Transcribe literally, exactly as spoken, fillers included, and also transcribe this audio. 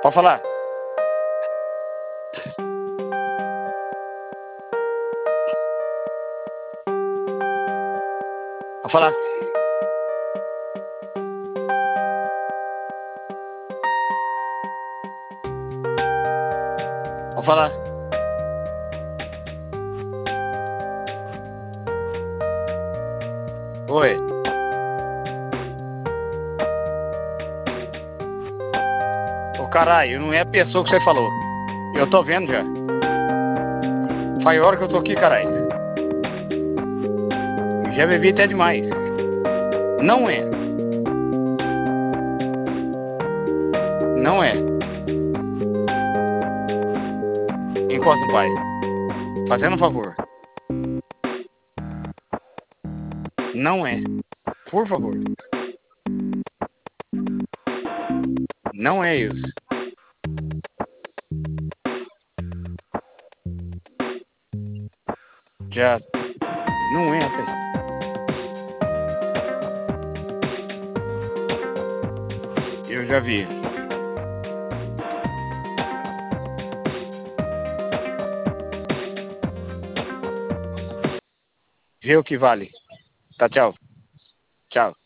Pode falar. Pode falar. Pode falar. Oi. Ô caralho, não é a pessoa que você falou. Eu tô vendo já. Faz hora que eu tô aqui, caralho. Já bebi até demais. Não é. Não é. Encosta no pai. Fazendo um favor. Não é. Por favor. Não é isso. Já. Não é, pai. Eu já vi. Vê o que vale. Tá, tchau. Tchau.